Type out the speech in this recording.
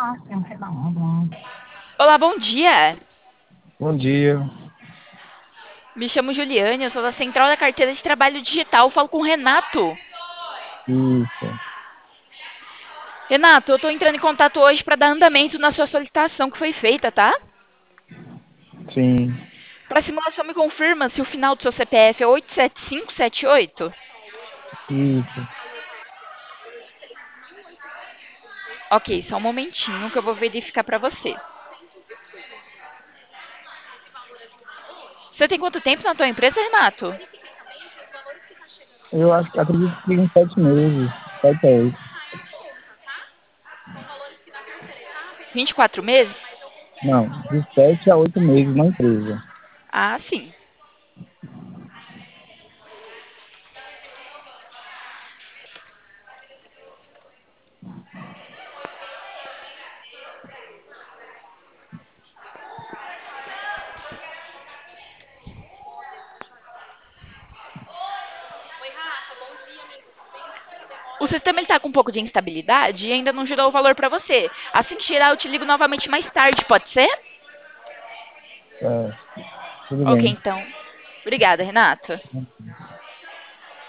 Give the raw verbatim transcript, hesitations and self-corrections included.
Olá, bom dia. Bom dia. Me chamo Juliane, eu sou da Central da Carteira de Trabalho Digital. Falo com o Renato. Isso, Renato, eu estou entrando em contato hoje para dar andamento na sua solicitação que foi feita, tá? sim, Para simulação, me confirma se o final do seu C P F é oito sete cinco sete oito? isso. Ok, só um momentinho que eu vou verificar para você. Você tem quanto tempo na tua empresa, Renato? Eu acho que acredito que em sete meses, sete a oito. vinte e quatro meses? Não, de sete a oito meses na empresa. Ah, sim. O sistema está com um pouco de instabilidade e ainda não gerou o valor para você. Assim que gerar, eu te ligo novamente mais tarde, pode ser? É, tudo Ok, bem. então. Obrigada, Renato.